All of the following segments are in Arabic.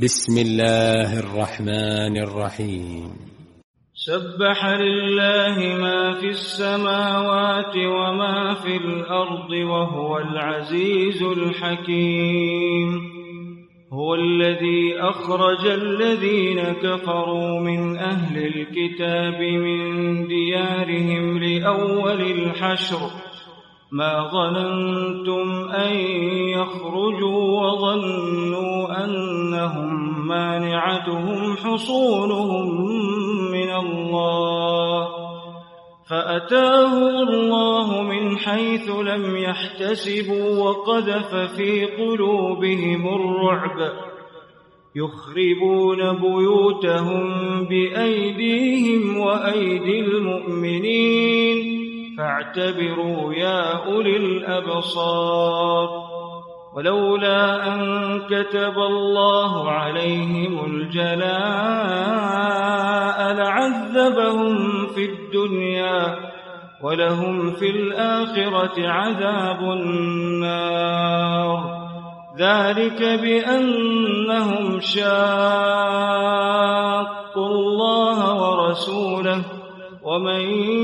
بسم الله الرحمن الرحيم. سبح لله ما في السماوات وما في الأرض وهو العزيز الحكيم. هو الذي أخرج الذين كفروا من أهل الكتاب من ديارهم لأول الحشر ما ظننتم أن يخرجوا وظنوا أنهم مانعتهم حصونهم من الله فأتاهم الله من حيث لم يحتسبوا وقذف في قلوبهم الرعب يخربون بيوتهم بأيديهم وأيدي المؤمنين فاعتبروا يا أولي الأبصار. ولولا أن كتب الله عليهم الجلاء لعذبهم في الدنيا ولهم في الآخرة عذاب النار ذلك بأنهم شاقوا الله ورسوله ومن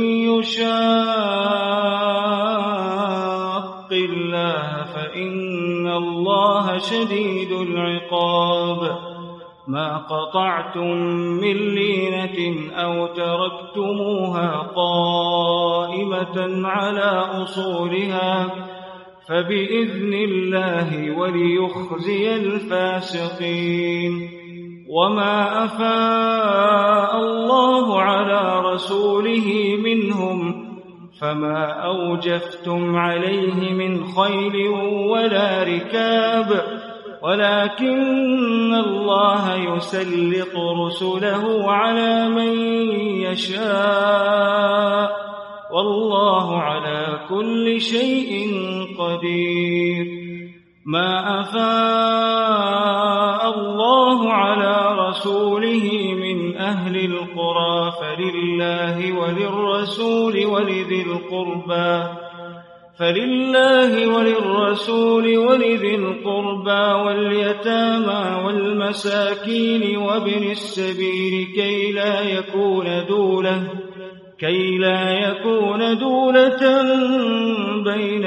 يشاق الله فإن الله شديد العقاب. ما قطعتم من لينة أو تركتموها قائمة على أصولها فبإذن الله وليخزي الفاسقين. وما أفاء الله على رسوله منهم فما أوجفتم عليه من خيل ولا ركاب ولكن الله يسلط رسله على من يشاء والله على كل شيء قدير. ما أفاء الله على رسوله من أهل القرى فلله وللرسول ولذي القربى واليتامى والمساكين وابن السبيل كي لا يكون دولة بين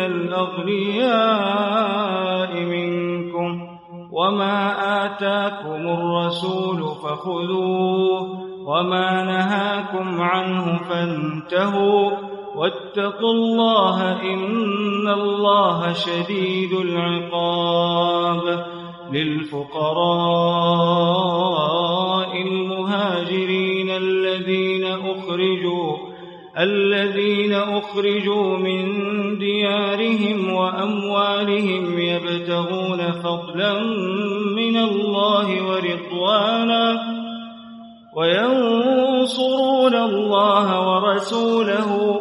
الأغنياء منكم. وما آتاكم الرسول فخذوه وما نهاكم عنه فانتهوا واتقوا الله إن الله شديد العقاب. للفقراء المهاجرين الذين أخرجوا من ديارهم وأموالهم يبتغون فضلا من الله ورضوانا وينصرون الله ورسوله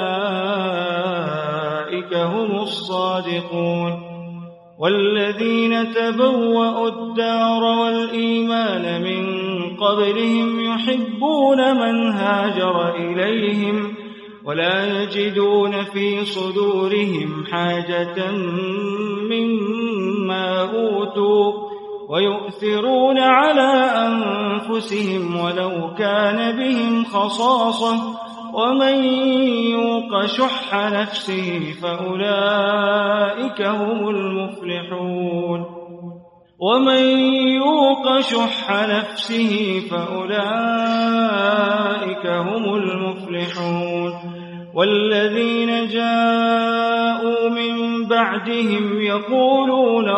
أولئك هم الصادقون. والذين تبوأوا الدار والإيمان من قبلهم يحبون من هاجر إليهم ولا يجدون في صدورهم حاجة مما أوتوا ويؤثرون على أنفسهم ولو كان بهم خصاصة ومن يوق شح نفسه فأولئك هم المفلحون. والذين جاءوا من بعدهم يقولون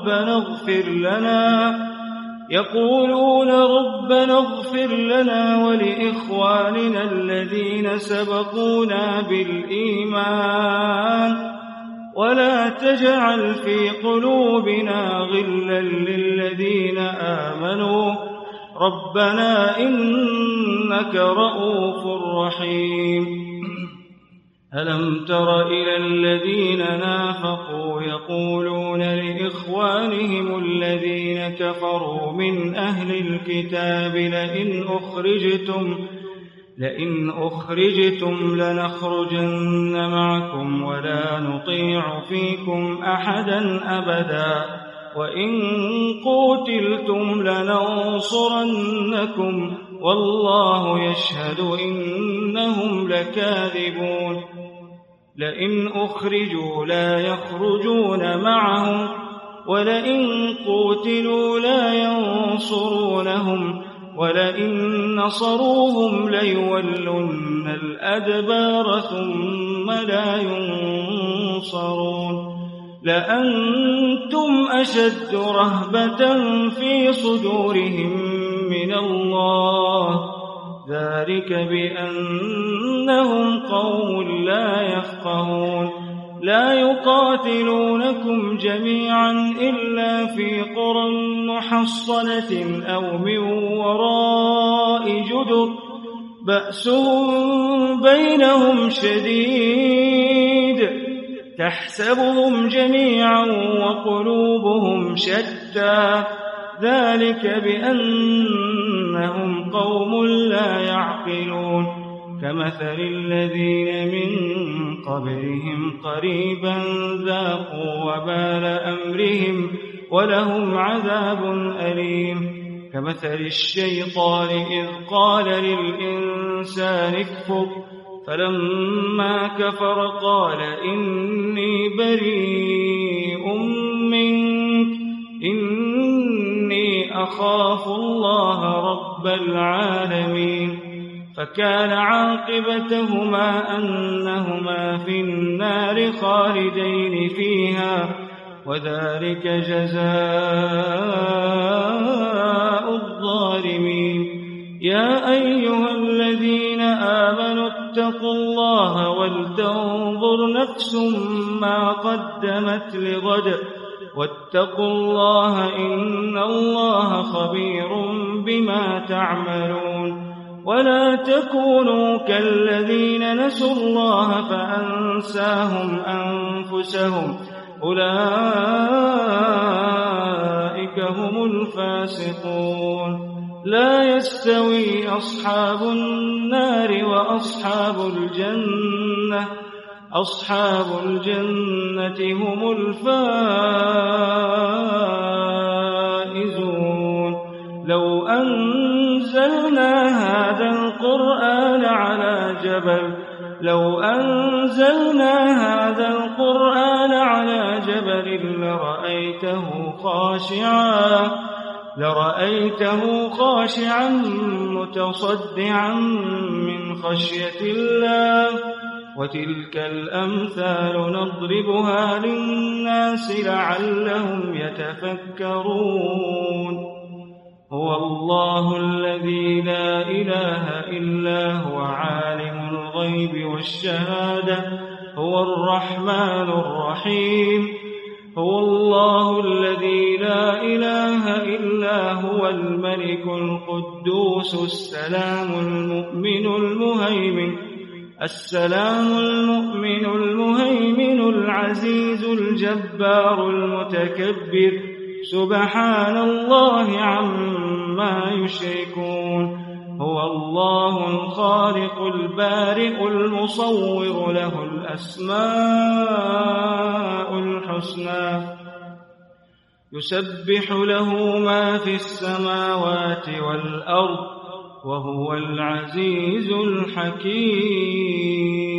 ربنا اغفر لنا ولإخواننا الذين سبقونا بالإيمان ولا تجعل في قلوبنا غلا للذين آمنوا ربنا إنك رؤوف رحيم. ألم تر إلى الذين نافقوا يقولون لإخوانهم الذين كفروا من أهل الكتاب لئن أخرجتم لنخرجن معكم ولا نطيع فيكم أحدا أبدا وإن قوتلتم لننصرنكم والله يشهد إنهم لكاذبون لئن أخرجوا لا يخرجون معهم ولئن قوتلوا لا ينصرونهم ولئن نصروهم ليولن الأدبار ثم لا ينصرون لأنتم أشد رهبة في صدورهم من الله ذلك بأنهم قوم لا يفقهون لا يقاتلونكم جميعا إلا في قرى محصنة أو من وراء جدر بأسهم بينهم شديد تحسبهم جميعا وقلوبهم شتى ذلك بأنهم قوم لا يعقلون كمثل الذين من قبلهم قريبا ذاقوا وبال أمرهم ولهم عذاب أليم كمثل الشيطان إذ قال للإنسان اكفر فلما كفر قال إني بريء منك إني أخاف الله رب العالمين فكان عاقبتهما أنهما في النار خالدين فيها وذلك جزاء الظالمين يا أيها الذين آمنوا اتقوا الله ولتنظر نفس ما قدمت لغد واتقوا الله إن الله خبير بما تعملون ولا تكونوا كالذين نسوا الله فأنساهم أنفسهم أولئك هم الفاسقون لا يستوي أصحاب النار وأصحاب الجنة هم الفائزون لو أنزلنا هذا القرآن على جبل لرأيته خاشعا متصدعا من خشية الله وتلك الأمثال نضربها للناس لعلهم يتفكرون هو الله الذي لا إله إلا هو عالم الغيب والشهادة هو الرحمن الرحيم هو الله الذي لا إله إلا هو الملك القدوس السلام المؤمن المهيمن العزيز الجبار المتكبر سبحان الله عما يشركون هو الله الخالق البارئ المصور له الأسماء الحسنى يسبح له ما في السماوات والأرض وهو العزيز الحكيم